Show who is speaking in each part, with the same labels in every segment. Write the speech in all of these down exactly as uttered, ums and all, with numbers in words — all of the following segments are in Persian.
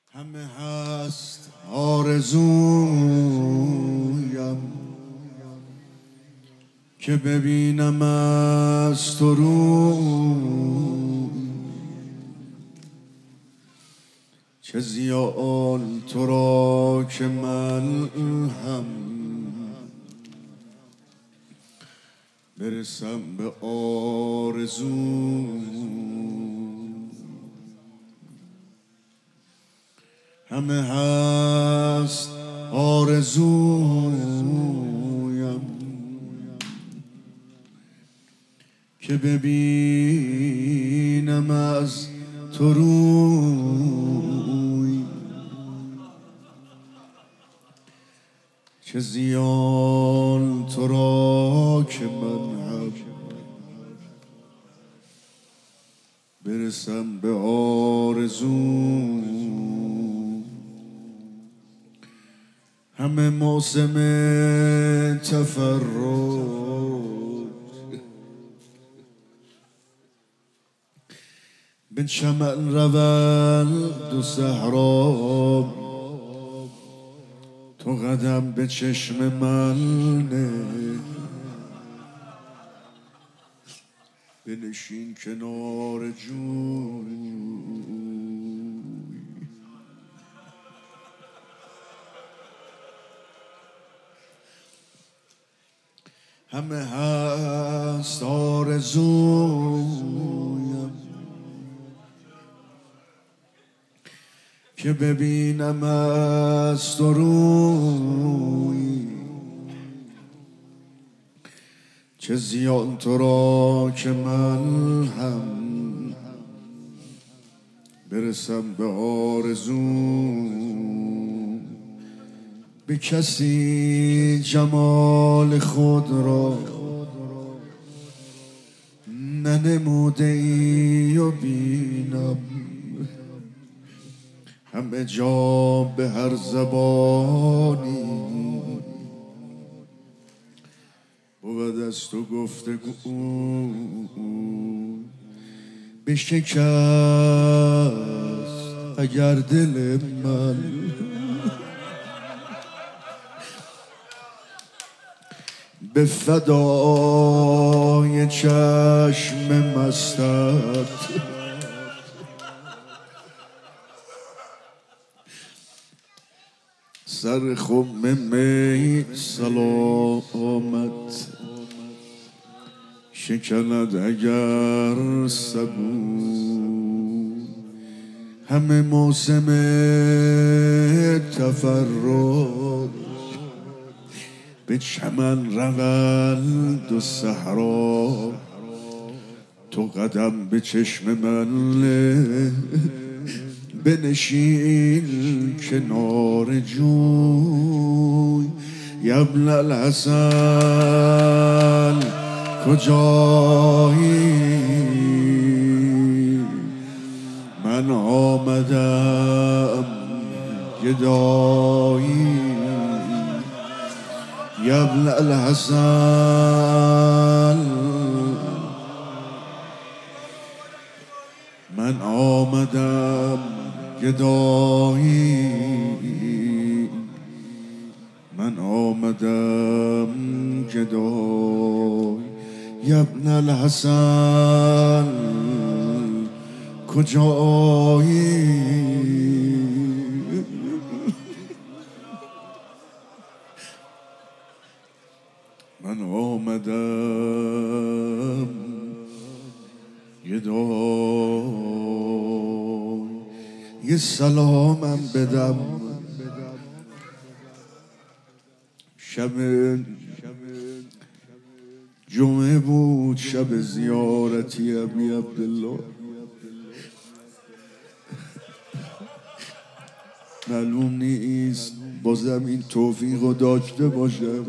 Speaker 1: همه هست آرزویم که ببینم از تو رو، چه زیاد تو را که من هم برسم به آرزو. همه هست آرزویم که ببینم از تو روی، چه زیان تو را که من هم برسم به آرزو. همه موسم تفرج به چمن روند و صحرا، تو قدم به چشم من نه، بنشین کنار جوی. همه هست آرزویم که ببینم از تو روی، چه زیان تو را که من هم برسم به آرزو. به کسی جمال خود را ننموده ای و بینم، همه جا به هر زبانی بود از تو گفتگو. بشکست اگر دل من به فدای چشم مستت، سر خم می سلامت شکند اگر سبو. همه موسم تفرج به چمن روند و صحرا، تو قدم به چشم من نه، بنشین کنار جوی. ابن الحسن کجایی؟ من آمدم گدایی. ابن الحسن من آمدم گدایی، من آمدم گدایی. ابن الحسن کجایی؟ من آمدم گدایی. یه سلامم بدم شب جمعه بود، شب زیارتی ابی عبدالله. معلوم نیست بازم این توفیق رو داشته باشم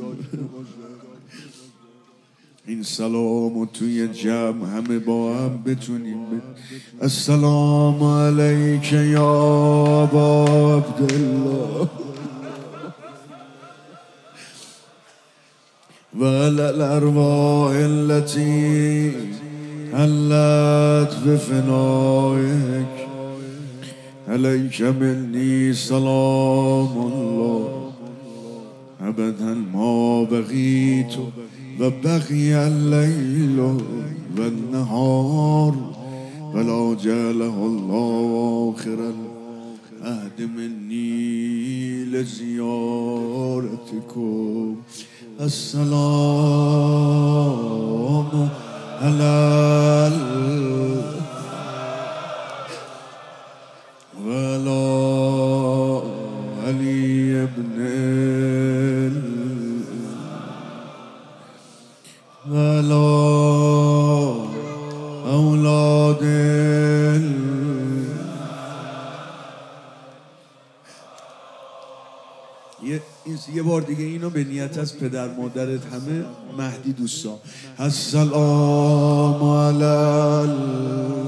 Speaker 1: این سلام رو توی جمع همه با هم بتونیم ب... السلام علیک یا ابا عبدالله و علی الارواح التي حلت بفنائک عليك مني سلام الله أبدا ما بغيت وبقي الليل والنهار ولا جعله الله آخر العهد مني لزيارتكم السلام على ولا علي بن ولا اولاد یه یه بار دیگه اینو به نیت از پدر مادرت همه مهدی دوستا السلام علی